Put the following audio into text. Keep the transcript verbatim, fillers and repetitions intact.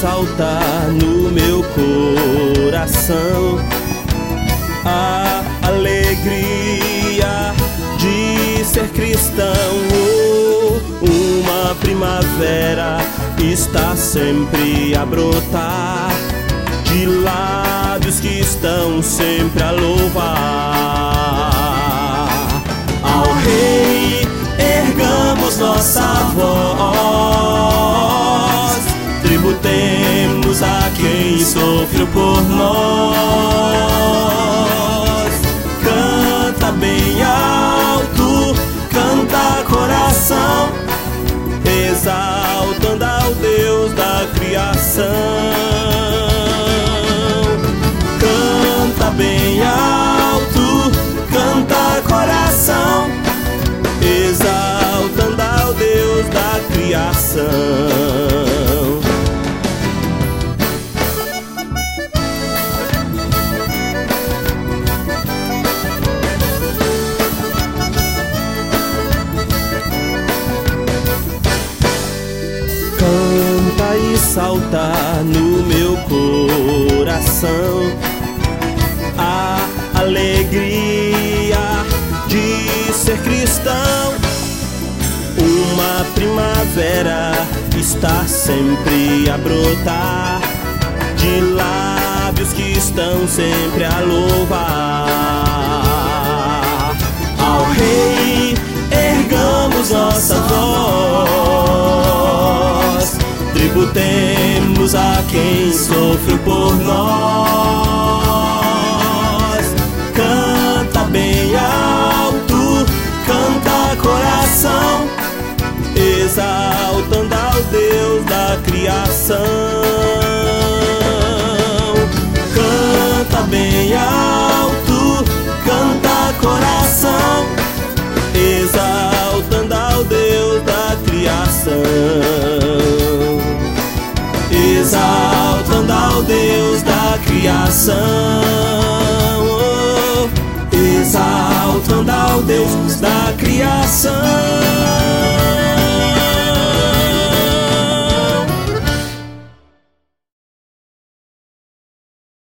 salta no meu coração a alegria de ser cristão. Oh, uma primavera está sempre a brotar de lábios que estão sempre a louvar ao Rei. Ergamos nossa voz, tributemos a quem sofreu por nós. Canta bem alto, canta coração, exaltando ao Deus da criação. Canta bem alto, canta coração, exaltando ao Deus da criação. Canta e salta no meu coração a alegria de ser cristão. Uma primavera está sempre a brotar de lábios que estão sempre a louvar ao Rei. Ergamos nossa voz, tributemos a quem sofreu por nós. Canta bem alto, canta coração, exaltando ao Deus da criação. Canta bem alto, canta coração, exaltando ao Deus da criação. Exaltando ao Deus da criação. Oh, exaltando ao Deus da criação.